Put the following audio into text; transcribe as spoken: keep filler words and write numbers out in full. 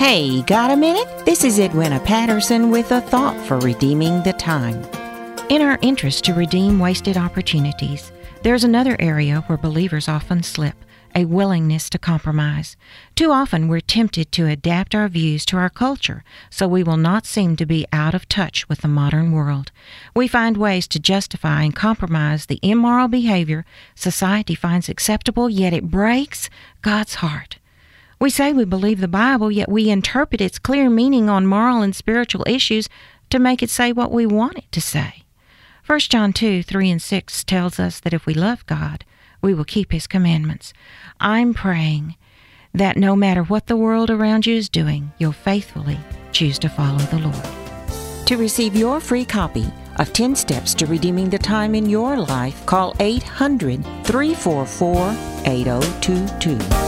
Hey, got a minute? This is Edwina Patterson with a thought for redeeming the time. In our interest to redeem wasted opportunities, there's another area where believers often slip, a willingness to compromise. Too often we're tempted to adapt our views to our culture so we will not seem to be out of touch with the modern world. We find ways to justify and compromise the immoral behavior society finds acceptable, yet it breaks God's heart. We say we believe the Bible, yet we interpret its clear meaning on moral and spiritual issues to make it say what we want it to say. First John two, three and six tells us that if we love God, we will keep His commandments. I'm praying that no matter what the world around you is doing, you'll faithfully choose to follow the Lord. To receive your free copy of ten Steps to Redeeming the Time in Your Life, call eight hundred, three four four, eight oh two two.